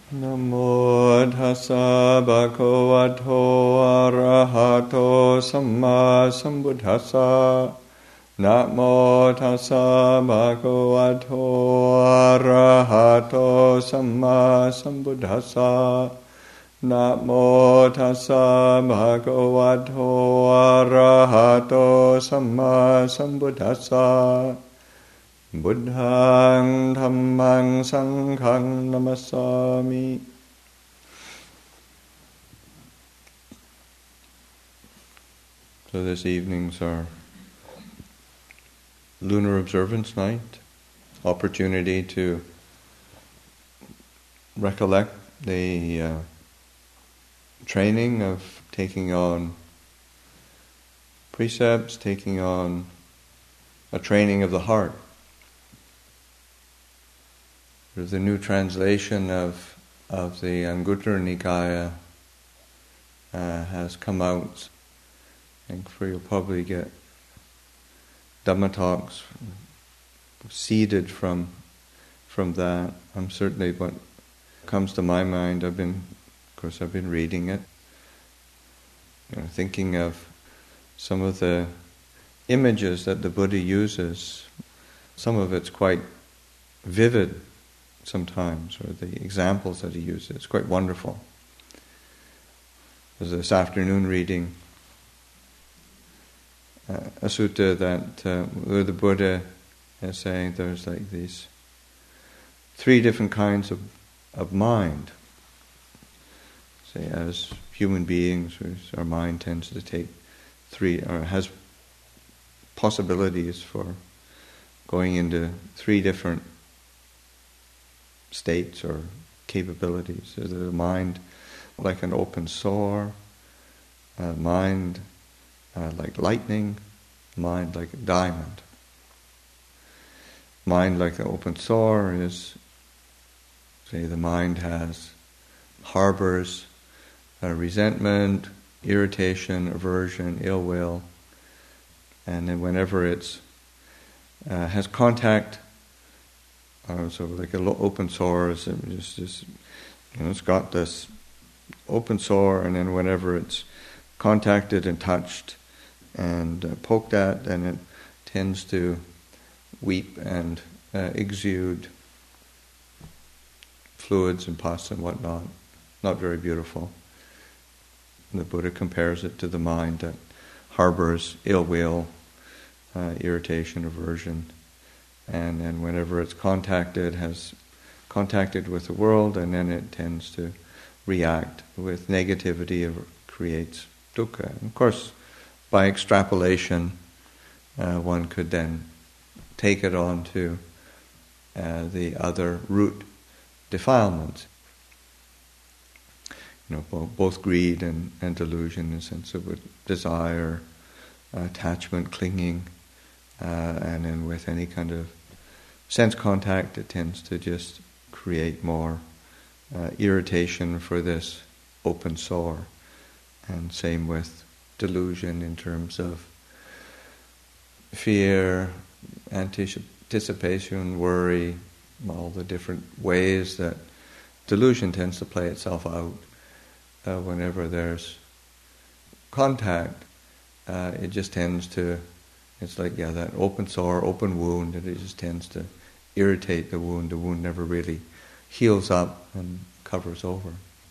Namo tassa bhagavato arahato samma sambuddhassa. Namo tassa bhagavato arahato samma sambuddhassa. Namo tassa bhagavato arahato samma sambuddhassa. Buddhaṃ Dhammaṃ Saṅghaṃ Namasami. So this evening's our lunar observance night, opportunity to recollect the training of taking on precepts, taking on a training of the heart. The new translation of the Anguttara Nikaya has come out. I think you'll probably get Dhamma talks seeded from that. I'm certainly what comes to my mind. I've been reading it, thinking of some of the images that the Buddha uses. Some of it's quite vivid sometimes, or the examples that he uses. It's quite wonderful. There's this afternoon reading a sutta that where the Buddha is saying there's like these three different kinds of mind. Say, as human beings, our mind tends to take three, or has possibilities for going into three different states or capabilities. There's a mind like an open sore, a mind like lightning, mind like a diamond. Mind like an open sore is, say, the mind harbors resentment, irritation, aversion, ill will, and then whenever it's has contact. So like an open sore is just it's got this open sore, and then whenever it's contacted and touched and poked at, then it tends to weep and exude fluids and pus and whatnot. Not very beautiful. And the Buddha compares it to the mind that harbors ill will, irritation, aversion. And then whenever it's has contacted with the world, and then it tends to react with negativity, it creates dukkha. And of course, by extrapolation, one could then take it on to the other root defilements. Both greed and delusion, in the sense of desire, attachment, clinging, and then with any kind of sense contact, it tends to just create more irritation for this open sore. And same with delusion in terms of fear, anticipation, worry, all the different ways that delusion tends to play itself out. Whenever there's contact, it just tends to, it's like, that open sore, open wound, and it just tends to irritate the wound. The wound never really heals up and covers over.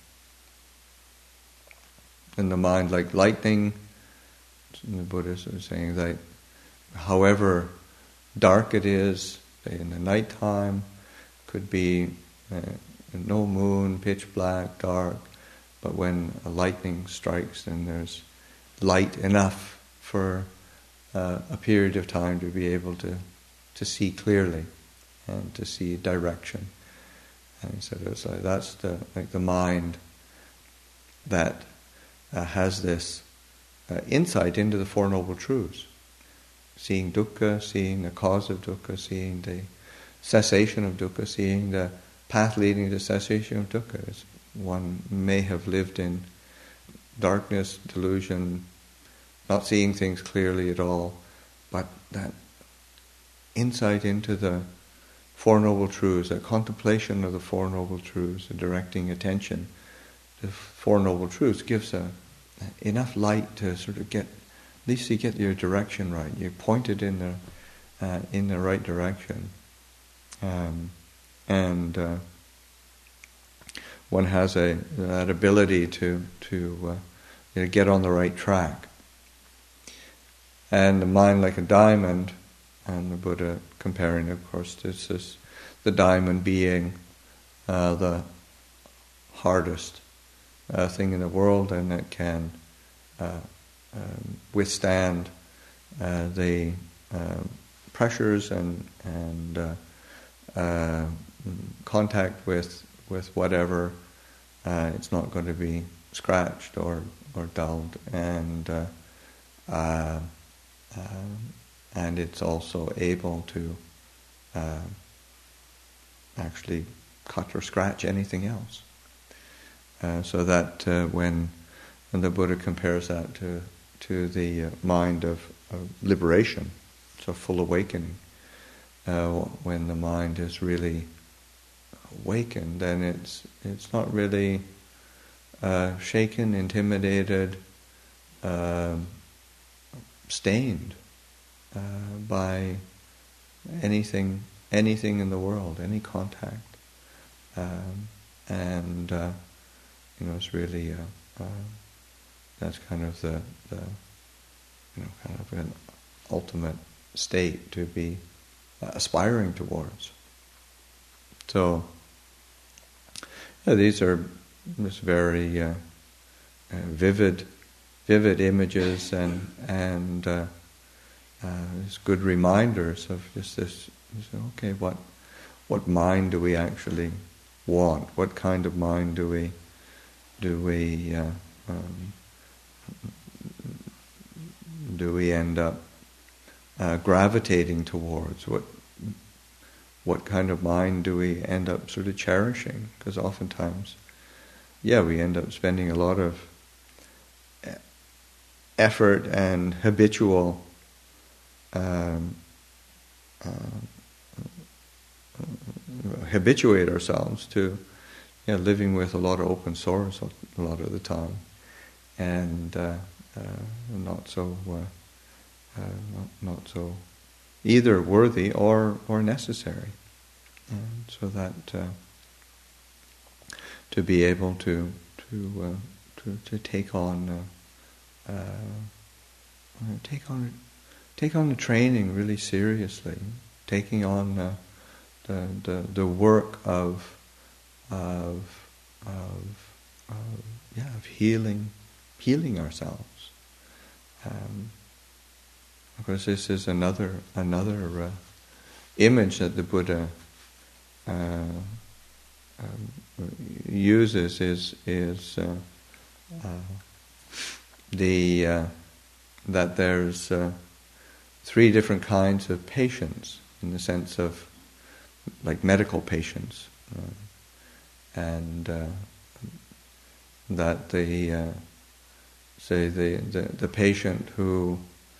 In the mind, like lightning, the Buddhists are saying that however dark it is, say in the nighttime, could be no moon, pitch black, dark, but when a lightning strikes, then there's light enough for a period of time to be able to see clearly and to see direction. And he said it's like that's the mind that has this insight into the Four Noble Truths, seeing dukkha, seeing the cause of dukkha, seeing the cessation of dukkha, seeing the path leading to cessation of dukkha. One may have lived in darkness, delusion, not seeing things clearly at all, but that insight into the Four Noble Truths, that contemplation of the Four Noble Truths, the directing attention to the Four Noble Truths gives enough light to sort of at least you get your direction right. You're pointed in the right direction, and one has that ability to get on the right track. And the mind like a diamond, and the Buddha comparing, of course, this is the diamond being the hardest thing in the world, and it can withstand the pressures and contact with whatever. It's not going to be scratched or dulled, and it's also able to actually cut or scratch anything else. So that when the Buddha compares that to the mind of liberation, so full awakening, when the mind is really awakened, then it's not really shaken, intimidated, stained by anything in the world, any contact, and it's really that's kind of the kind of an ultimate state to be aspiring towards. So these are just very vivid images and it's good reminders of just this. Okay, what mind do we actually want? What kind of mind do we end up gravitating towards? What kind of mind do we end up sort of cherishing? Because oftentimes, we end up spending a lot of effort and habitual habituate ourselves to living with a lot of open sores a lot of the time, and not so either worthy or necessary. And so that to be able to take on the training really seriously, taking on the work of healing ourselves. Of course, this is another image that the Buddha uses is that there's three different kinds of patients, in the sense of like medical patients, and that the patient who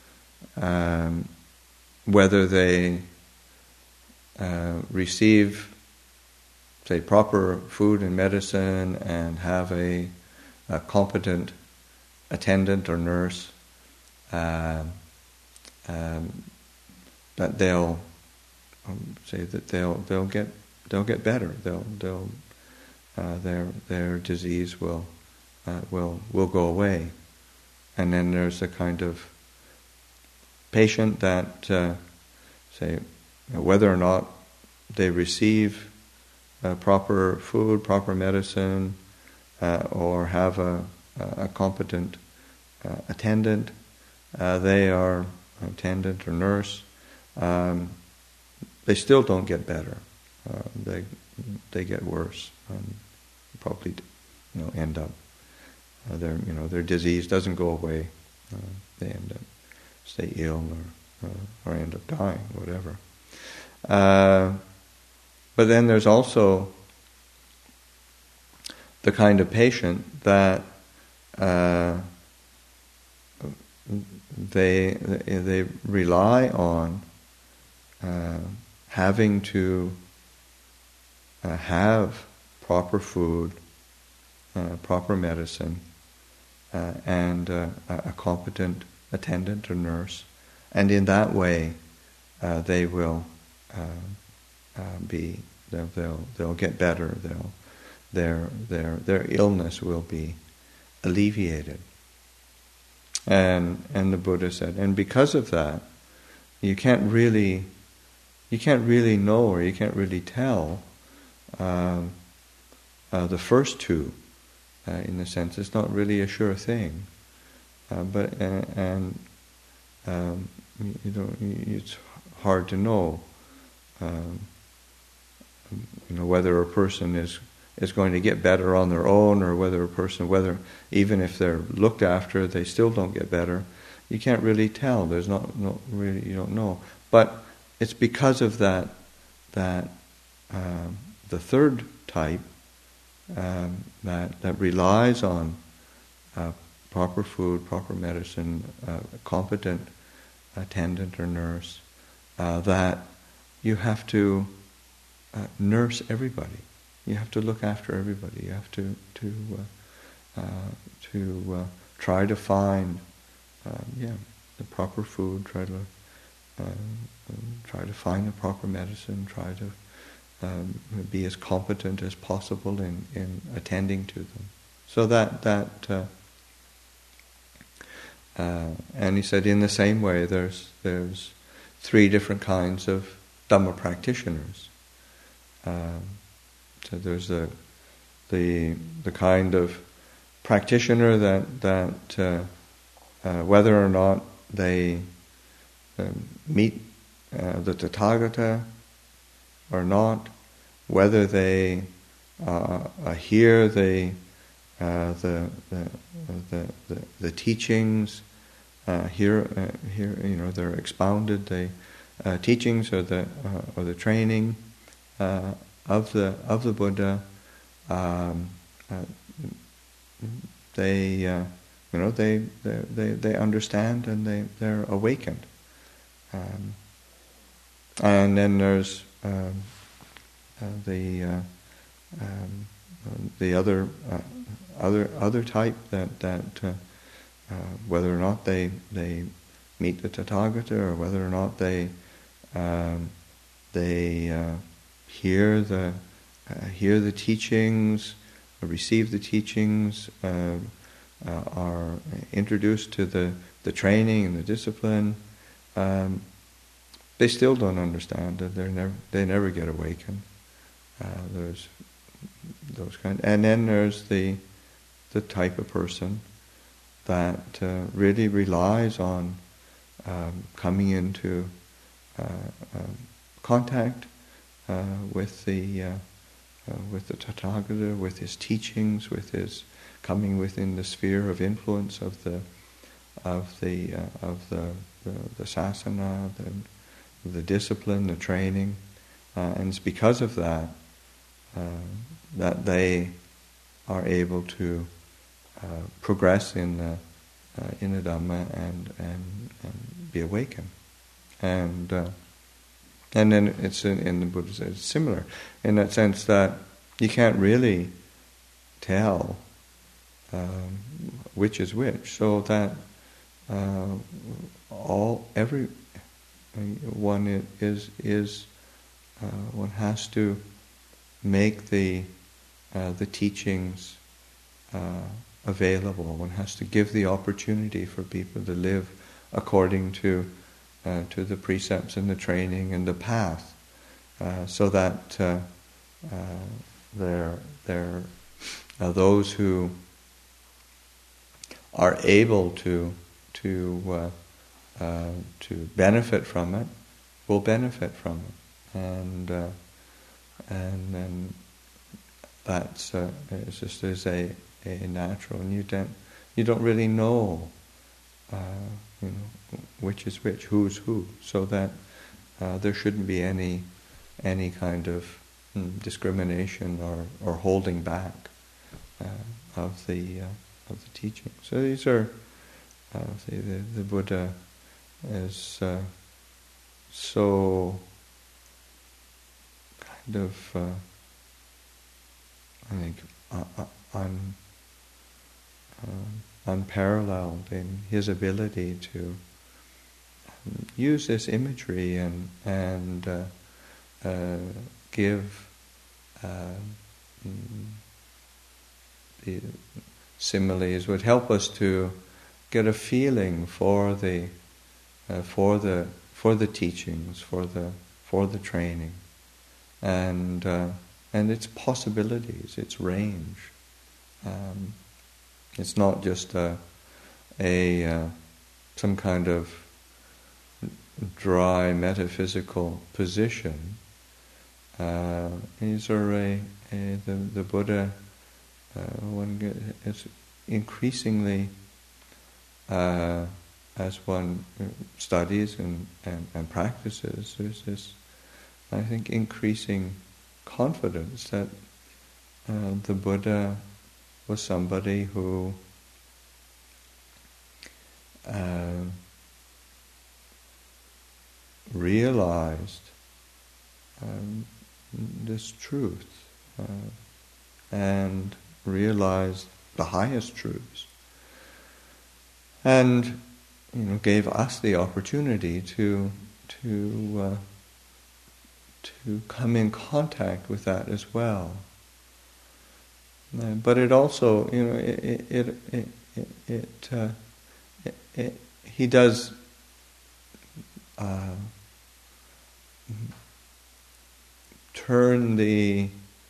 whether they receive, say, proper food and medicine and have a competent attendant or nurse, that they'll say that they'll get better. Their disease will go away. And then there's a kind of patient that say whether or not they receive proper food, proper medicine, or have a competent attendant, attendant or nurse, they still don't get better. They get worse, and probably end up their disease doesn't go away. They end up stay ill or end up dying, whatever. But then there's also the kind of patient that they rely on having to have proper food, proper medicine, and a competent attendant or nurse, and in that way they will they'll get better. Their illness will be alleviated. And the Buddha said, and because of that, you can't really know, or you can't really tell the first two. In a sense, it's not really a sure thing, it's hard to know, whether a person is going to get better on their own, or whether even if they're looked after, they still don't get better. You can't really tell. There's not really, you don't know. But it's because of that the third type that relies on proper food, proper medicine, a competent attendant or nurse, that you have to nurse everybody. You have to look after everybody. You have to try to find the proper food. Try to find the proper medicine. Try to be as competent as possible in attending to them. So and he said, in the same way, there's three different kinds of Dhamma practitioners. So there's the kind of practitioner that whether or not they meet the Tathagata or not, whether they hear the teachings, hear they're expounded the teachings or the training of the Buddha. They understand and they're awakened. And then there's the other type that whether or not they meet the Tathagata, or whether or not they hear the teachings, or receive the teachings, are introduced to the training and the discipline, they still don't understand it. They never get awakened. There's those kind, and then there's the type of person that really relies on coming into contact with the Tathagata, with his teachings, with his coming within the sphere of influence of the sasana, the discipline, the training, and it's because of that that they are able to progress in the Dhamma and be awakened. And then it's in the Buddha says it's similar in that sense that you can't really tell which is which, so that everyone is one has to make the teachings available. One has to give the opportunity for people to live according to the precepts and the training and the path, so that there those who are able to benefit from it will benefit from it, and then that's it's just as a natural, and you don't really know which is which, who's who, so that there shouldn't be any kind of discrimination or holding back of the teaching. So these are the Buddha is so kind of I think, unparalleled in his ability to use this imagery and give the similes would help us to get a feeling for the teachings, for the training, and its possibilities, its range. It's not just some kind of dry metaphysical position. These are the Buddha. It's increasingly, as one studies and practices, there's this, I think, increasing confidence that the Buddha was somebody who realized this truth and realized the highest truths, and gave us the opportunity to come in contact with that as well. But it also, he does turn the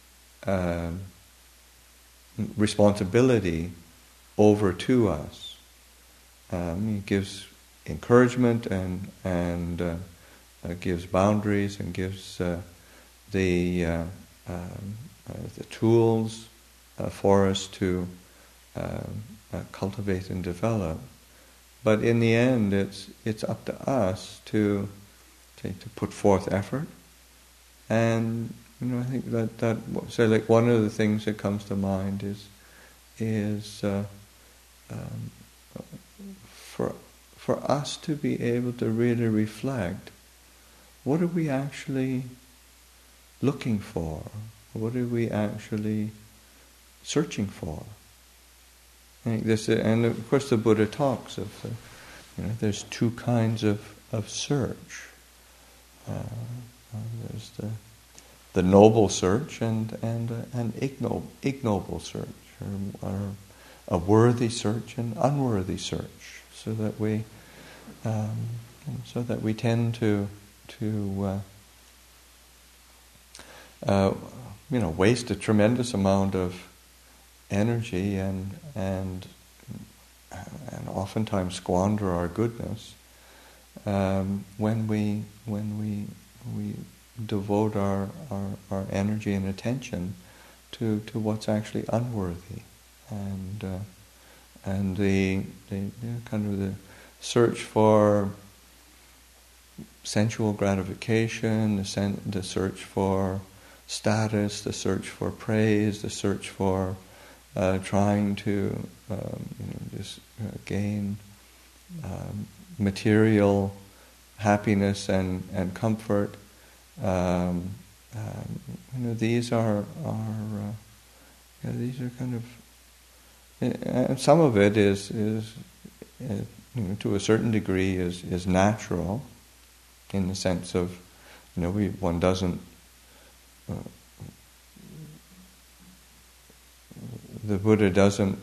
responsibility over to us. He gives encouragement and gives boundaries and gives the tools for us to cultivate and develop. But in the end, it's up to us to put forth effort. And I think that so like one of the things that comes to mind is for us to be able to really reflect, what are we actually looking for? What are we actually searching for? I think this, and of course the Buddha talks of there's two kinds of search. There's the noble search and an ignoble search, or a worthy search and unworthy search, so that we tend to waste a tremendous amount of energy and oftentimes squander our goodness when we devote our energy and attention to what's actually unworthy, and the kind of the search for sensual gratification, the search for status, the search for praise, the search for trying to just gain material happiness and comfort. These are kind of, and some of it is to a certain degree is natural, in the sense of one doesn't. The Buddha doesn't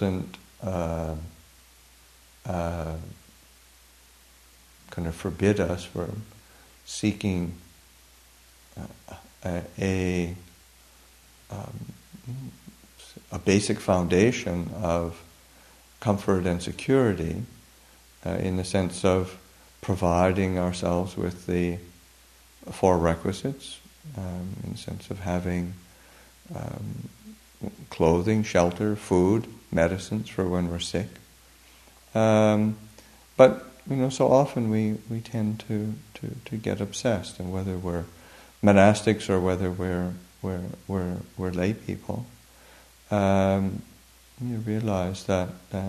kind of forbid us from seeking a basic foundation of comfort and security, in the sense of providing ourselves with the four requisites, in the sense of having clothing, shelter, food, medicines for when we're sick. But so often we tend to get obsessed, and whether we're monastics or whether we're lay people, you realize that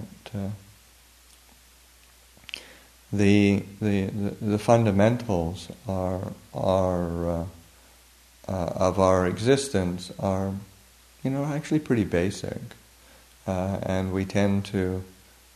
the fundamentals of our existence are actually pretty basic, and we tend to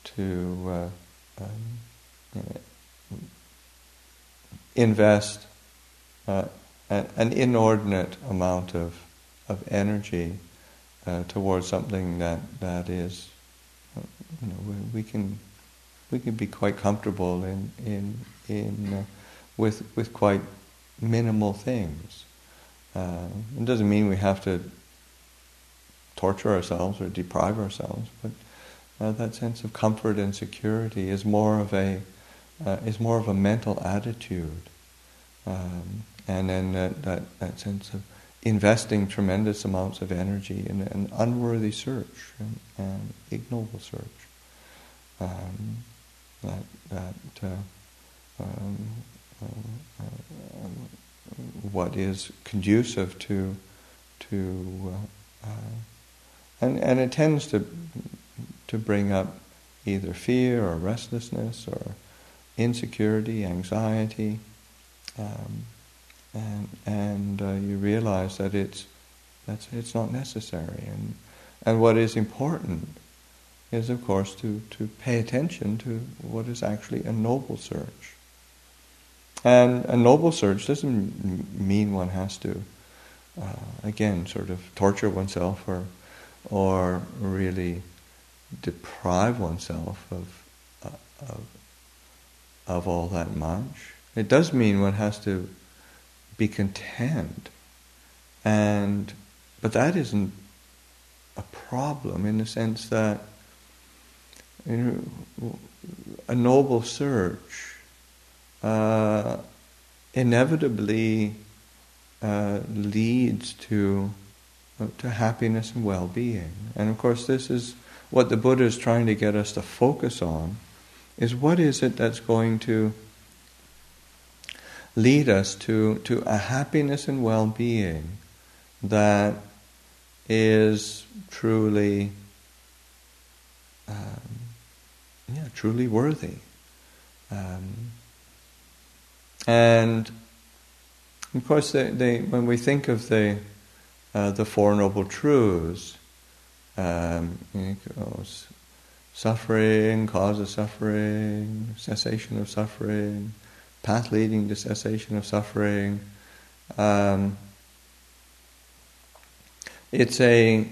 invest an inordinate amount of energy towards something that is, we can be quite comfortable in with quite minimal things. It doesn't mean we have to torture ourselves or deprive ourselves, but that sense of comfort and security is more of a mental attitude, and then that sense of investing tremendous amounts of energy in an unworthy search and ignoble search. What is conducive to and it tends to bring up either fear or restlessness or insecurity, anxiety, and you realize that it's not necessary. And what is important is, of course, to pay attention to what is actually a noble search. And a noble search doesn't mean one has to, again, sort of torture oneself or really deprive oneself of all that much. It does mean one has to be content, but that isn't a problem in the sense that a noble search inevitably leads to happiness and well-being. And of course, this is what the Buddha is trying to get us to focus on: is what is it that's going to lead us to a happiness and well-being that is truly truly worthy. And of course, when we think of the Four Noble Truths, suffering, cause of suffering, cessation of suffering, path leading to cessation of suffering. It's a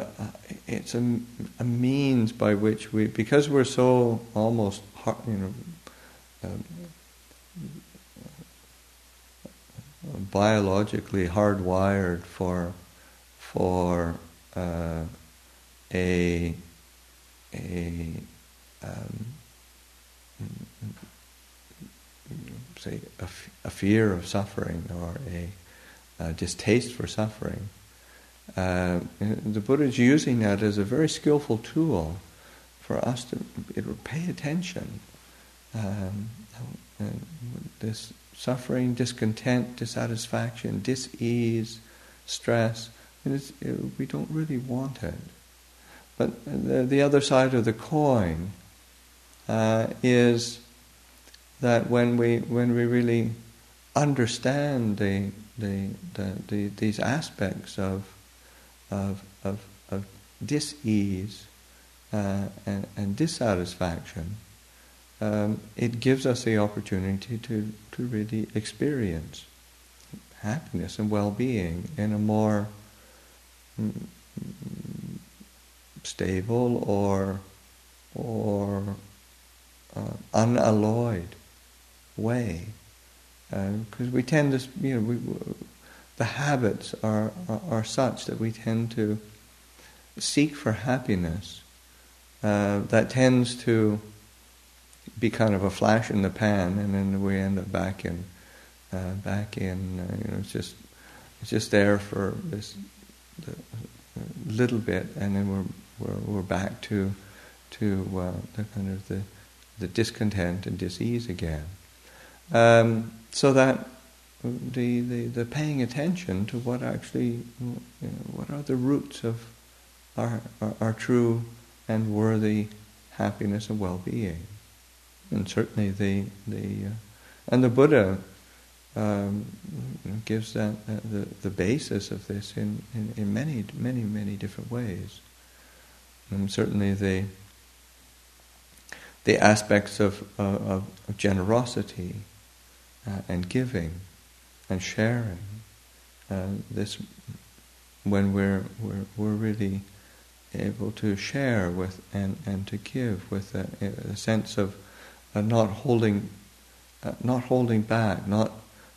means by which we, because we're so almost biologically hardwired for say a fear of suffering or a distaste for suffering. The Buddha is using that as a very skillful tool for us to pay attention. This suffering, discontent, dissatisfaction, dis-ease, stress, we don't really want it. But the other side of the coin is that when we really understand these aspects of dis-ease and dissatisfaction, it gives us the opportunity to really experience happiness and well-being in a more stable or unalloyed way, because we tend to, the habits are such that we tend to seek for happiness that tends to be kind of a flash in the pan, and then we end up back in it's just there for this little bit, and then we're back to the kind of the discontent and dis-ease again. So that the paying attention to what actually, what are the roots of our true and worthy happiness and well-being. And certainly and the Buddha gives that the basis of this in many different ways. And certainly the aspects of generosity and giving and sharing. This, when we're really able to share with and to give with a sense of not holding back, not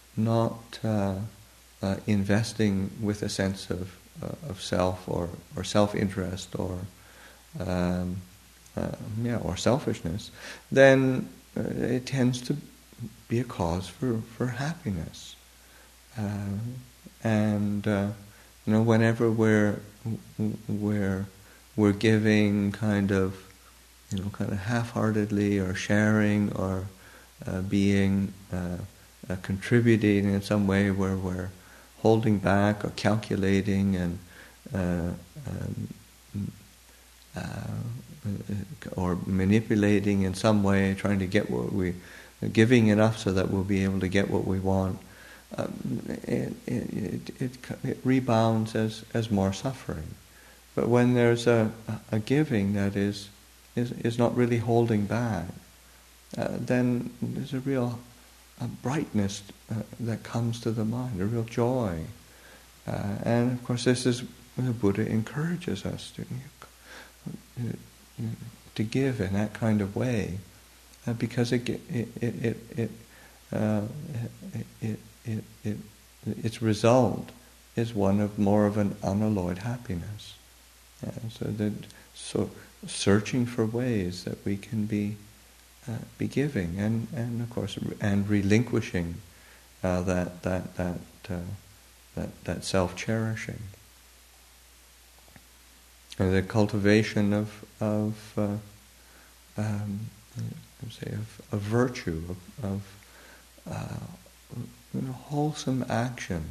investing with a sense of self or self-interest or or selfishness, then it tends to be a cause for happiness. Whenever we're giving kind of half-heartedly or sharing or being contributing in some way where we're holding back or calculating and or manipulating in some way, trying to get giving enough so that we'll be able to get what we want, it rebounds as more suffering. But when there's a giving that is not really holding back, then there's a real brightness that comes to the mind, a real joy. And of course this is what the Buddha encourages us to give in that kind of way, because its result is one of more of an unalloyed happiness. So searching for ways that we can be giving and of course and relinquishing that self-cherishing. And the cultivation of virtue, of wholesome action,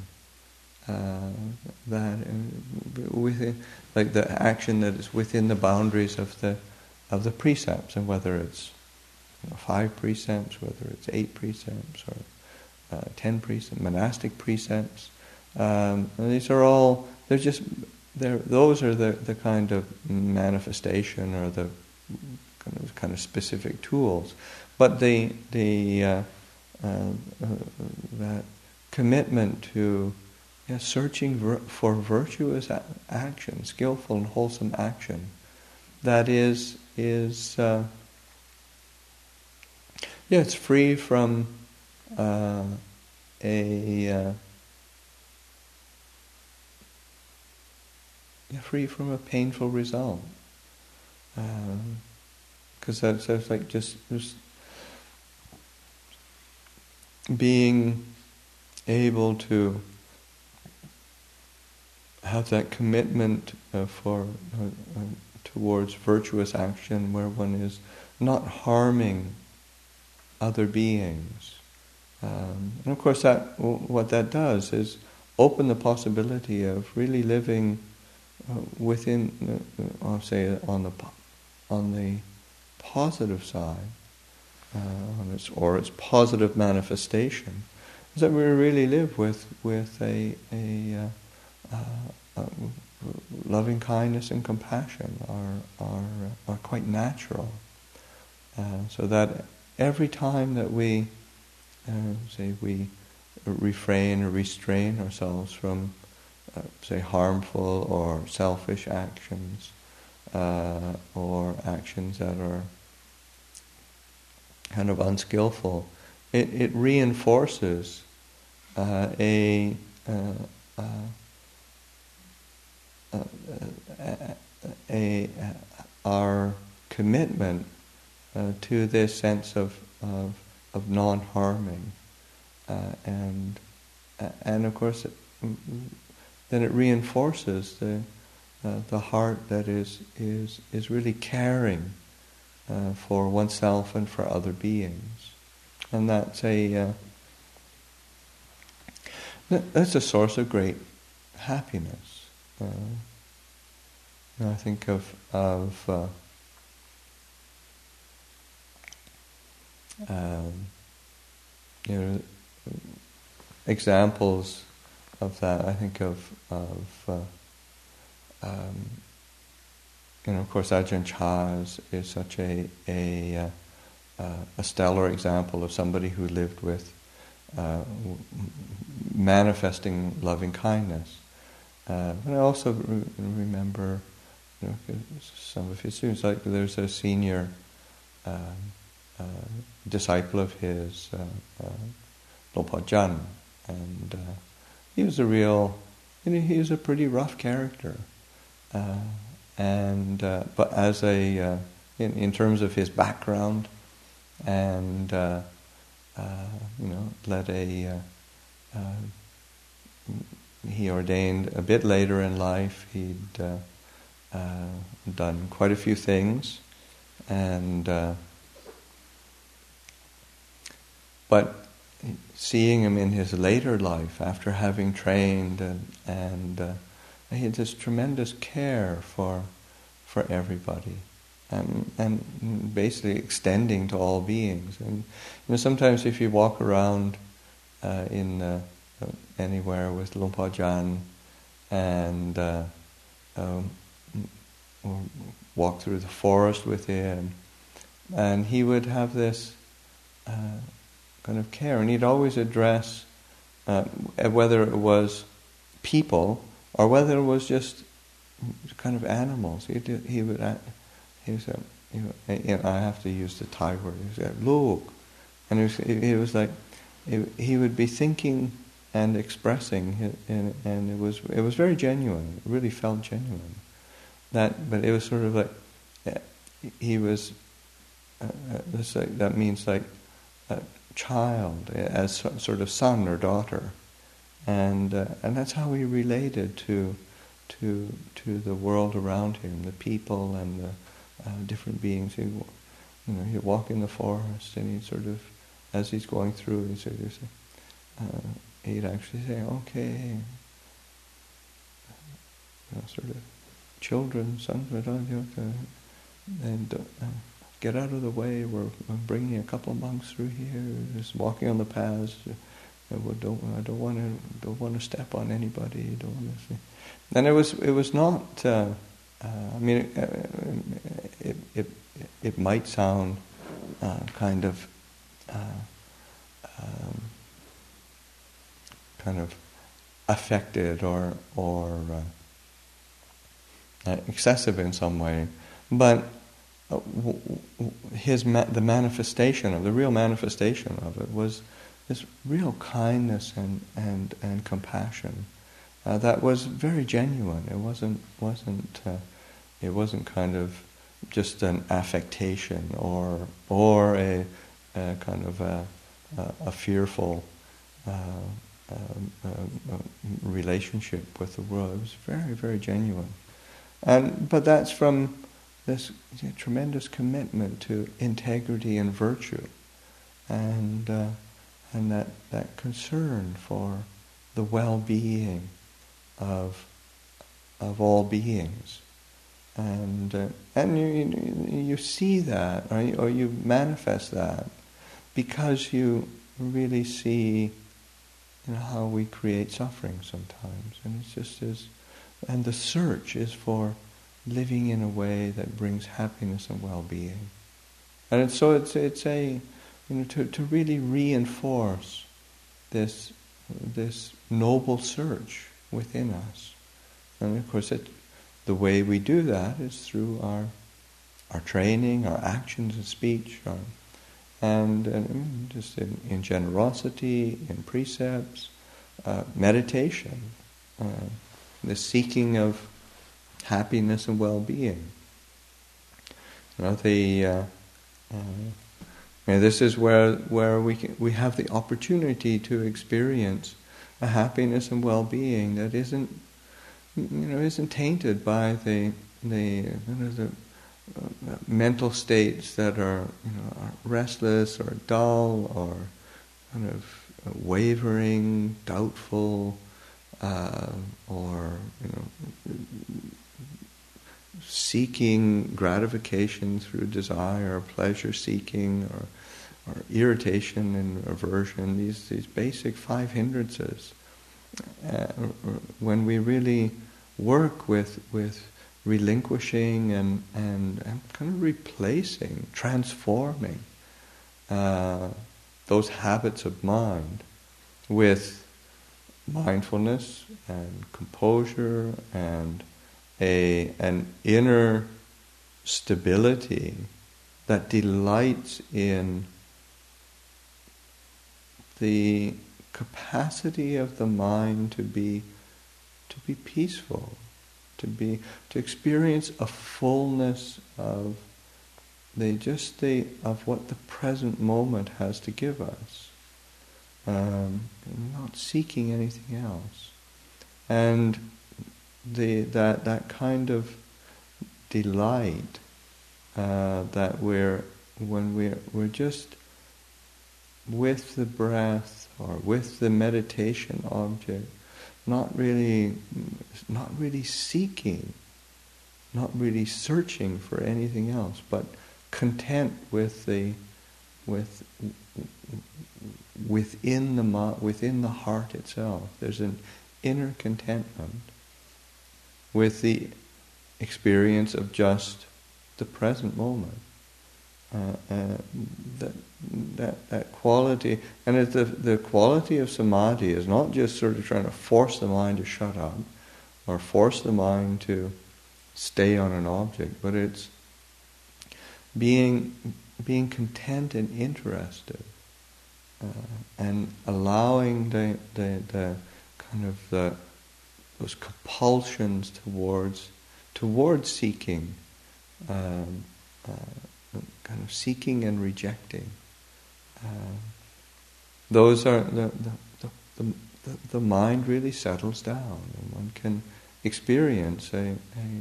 that within, like the action that is within the boundaries of the precepts, and whether it's 5 precepts, whether it's 8 precepts or 10 precepts, monastic precepts. These are all, those are the kind of manifestation or the kind of specific tools. But that commitment to searching for virtuous action, skillful and wholesome action, that is it's free from free from a painful result, because that's like just being able to have that commitment towards virtuous action, where one is not harming other beings, and of course what that does is open the possibility of really living within, I'll say, on the positive side, or its positive manifestation, is that we really live with a loving kindness and compassion are quite natural, so that every time that we we refrain or restrain ourselves from harmful or selfish actions, or actions that are kind of unskillful, it reinforces our commitment to this sense of non-harming, and of course then it reinforces the heart that is really caring for oneself and for other beings, and that's a source of great happiness. I think of examples of that, I think of of course, Ajahn Chah is such a stellar example of somebody who lived with manifesting loving kindness. But I also remember, some of his students. Like there's a senior disciple of his, Lompa Jan, and he was he was a pretty rough character, but as in terms of his background, and led he ordained a bit later in life. He'd done quite a few things, and but seeing him in his later life, after having trained, and he had this tremendous care for everybody, and basically extending to all beings. And sometimes if you walk around in anywhere with Lompa Jan, and or walk through the forest with him, and he would have this kind of care, and he'd always address whether it was people or whether it was just kind of animals. He would say, I have to use the Thai word. He would say, "Look," and it was like he would be thinking and expressing, and it was very genuine. It really felt genuine. But it was sort of like he was. That means like a child, as sort of son or daughter, and that's how he related to the world around him, the people and the different beings. He'd walk in the forest, and he'd sort of, as he's going through, he'd actually say, "Okay, sort of, children, sons, and get out of the way. We're bringing a couple of monks through here, just walking on the paths. I don't want to step on anybody. Don't want to." And it was not. It might sound kind of affected or excessive in some way, but the real manifestation of it was this real kindness and compassion that was very genuine. It wasn't kind of just an affectation or a kind of a fearful relationship with the world. It was very, very genuine, but that's from this tremendous commitment to integrity and virtue, and that concern for the well-being of all beings, and you see that, or you manifest that, because you really see how we create suffering sometimes, and it's just and the search is for living in a way that brings happiness and well-being, and it's a to really reinforce this noble search within us, and of course the way we do that is through our training, our actions and speech, and just in generosity, in precepts, meditation, the seeking of happiness and well-being. This is where we have the opportunity to experience a happiness and well-being that isn't tainted by the mental states that are restless or dull or kind of wavering, doubtful, or seeking gratification through desire, or pleasure seeking, or irritation and aversion, these basic 5 hindrances. When we really work with relinquishing and kind of replacing, transforming those habits of mind with mindfulness and composure and an inner stability that delights in the capacity of the mind to be peaceful, to experience a fullness of of what the present moment has to give us, not seeking anything else, and that kind of delight that when we're just with the breath or with the meditation object, not really seeking, not really searching for anything else, but content within the heart itself. There's an inner contentment with the experience of just the present moment. That quality, and the quality of samadhi is not just sort of trying to force the mind to shut up or force the mind to stay on an object, but it's being content and interested, and allowing the kind of those compulsions towards seeking, kind of seeking and rejecting. Those are the mind really settles down, and one can experience that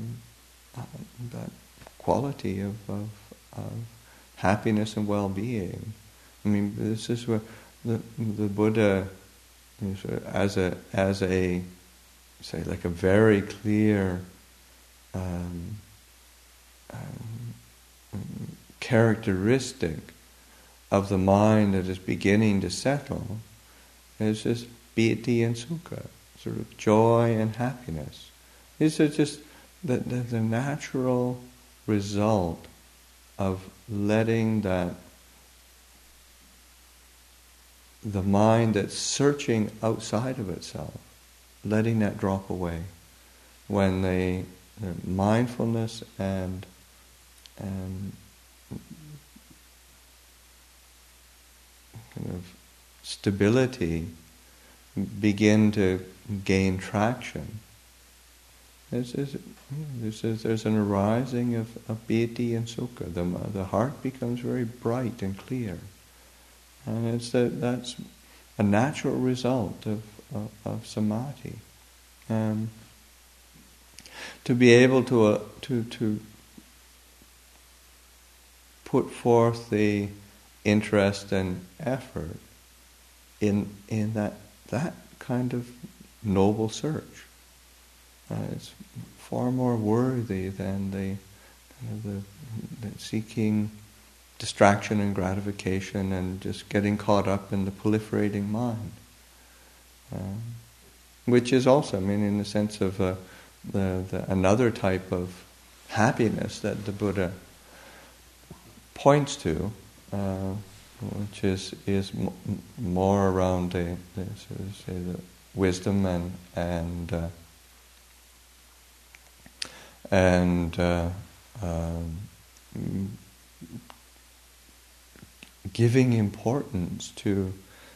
quality of happiness and well-being. I mean, this is where the Buddha, as a say, like a very clear characteristic of the mind that is beginning to settle is just piti and sukha, sort of joy and happiness. These are just the natural result of letting the mind that's searching outside of itself, letting that drop away. When the mindfulness and kind of stability begin to gain traction, there's an arising of piti and sukha. The heart becomes very bright and clear, and that's a natural result of samadhi. To be able to put forth the interest and effort in that kind of noble search. It's far more worthy than the seeking distraction and gratification and just getting caught up in the proliferating mind, which is also, I mean, in the sense of another type of happiness that the Buddha points to, which is more around the wisdom and giving importance to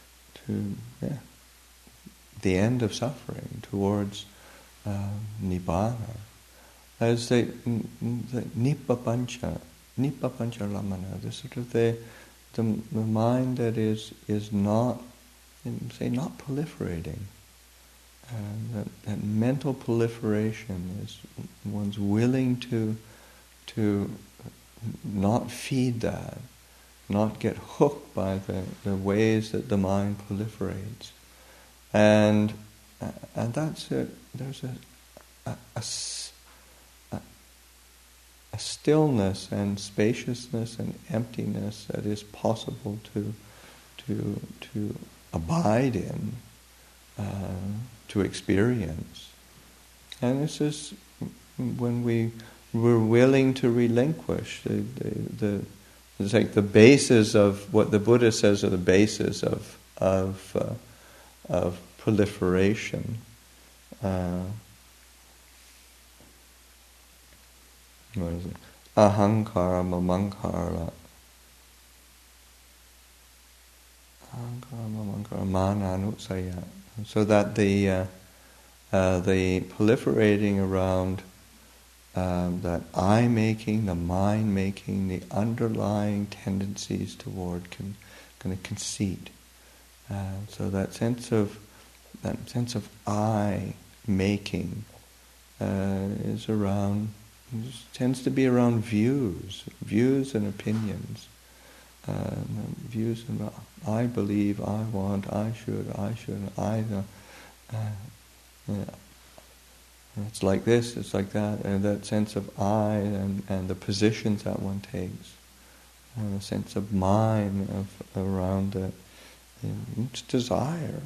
the end of suffering, towards nibbana, as the nippapancha lamana, the sort of the mind that is not, say, not proliferating. That mental proliferation is one's willing to not feed that, not get hooked by the ways that the mind proliferates, and there's a a stillness and spaciousness and emptiness that is possible to abide in, to experience. And this is when we're willing to relinquish it's like the basis of what the Buddha says are the basis of proliferation. What is it? Ahankara, mamankara. Ahankara, mamankara, mana, anutsaya. So that the proliferating around that I-making, the mind-making, the underlying tendencies toward kind of conceit. So that sense of I-making is around. Tends to be around views and opinions. Views and I believe, I want, I should, it's like this, it's like that, and that sense of I and the positions that one takes, and a sense of mine around it's desire,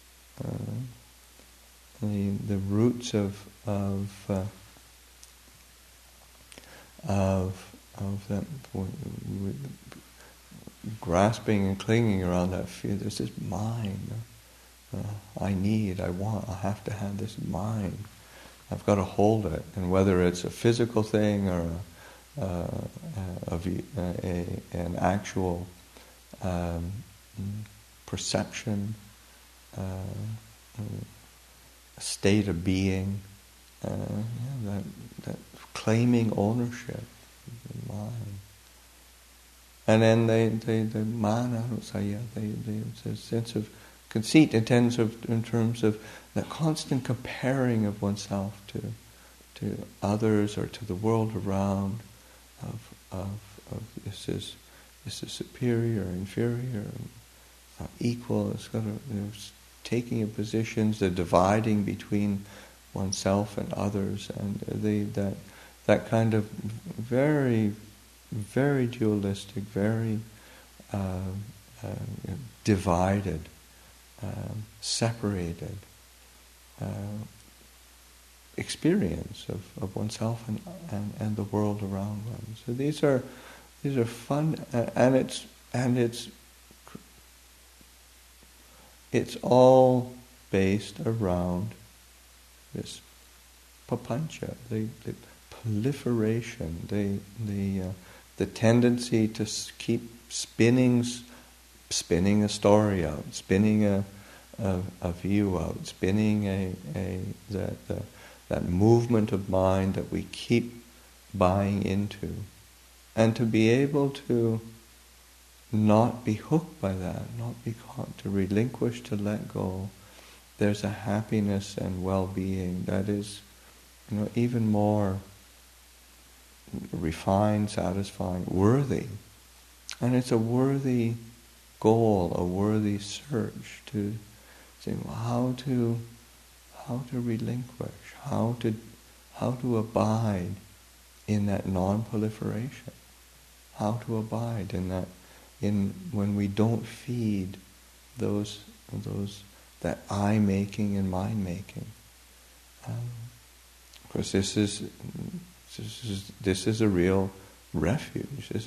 the roots of that grasping and clinging around that fear. This is mine. I need, I want, I have to have this mine. I've got to hold it. And whether it's a physical thing or an actual perception, a state of being, that claiming ownership of the mind. And then the mana, the sense of conceit in terms of that constant comparing of oneself to others or to the world around, of this is superior, inferior, equal. It's got taking of positions, the dividing between oneself and others, and that kind of very, very dualistic, very divided, separated experience of oneself and the world around one. So these are fun, and it's all based around this papancha, the proliferation, the tendency to keep spinning a story out, spinning a view out, spinning that movement of mind that we keep buying into, and to be able to not be hooked by that, not be caught, to relinquish, to let go. There's a happiness and well-being that is, even more refined, satisfying, worthy. And it's a worthy goal, a worthy search to say, well, how to relinquish, how to abide in that non-proliferation, how to abide in that, when we don't feed that I-making and mind-making. Because this is a real refuge. This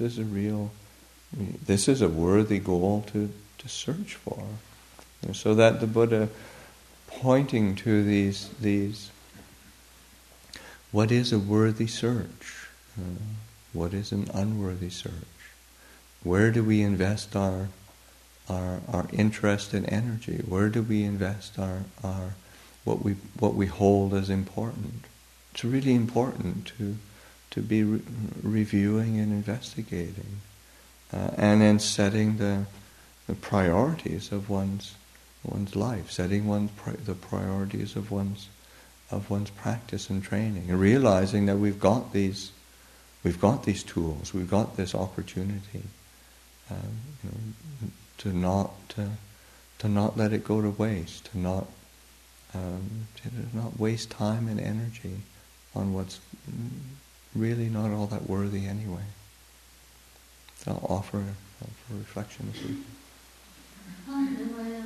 is a worthy goal to search for. So that the Buddha, pointing to these, what is a worthy search? What is an unworthy search? Where do we invest our interest and energy? Where do we invest our what we hold as important? It's really important to be reviewing and investigating, and then setting the priorities of one's life, setting the priorities of one's practice and training, and realizing that we've got these tools, we've got this opportunity, to not let it go to waste, to not waste time and energy on what's really not all that worthy anyway. So I'll offer reflection this week.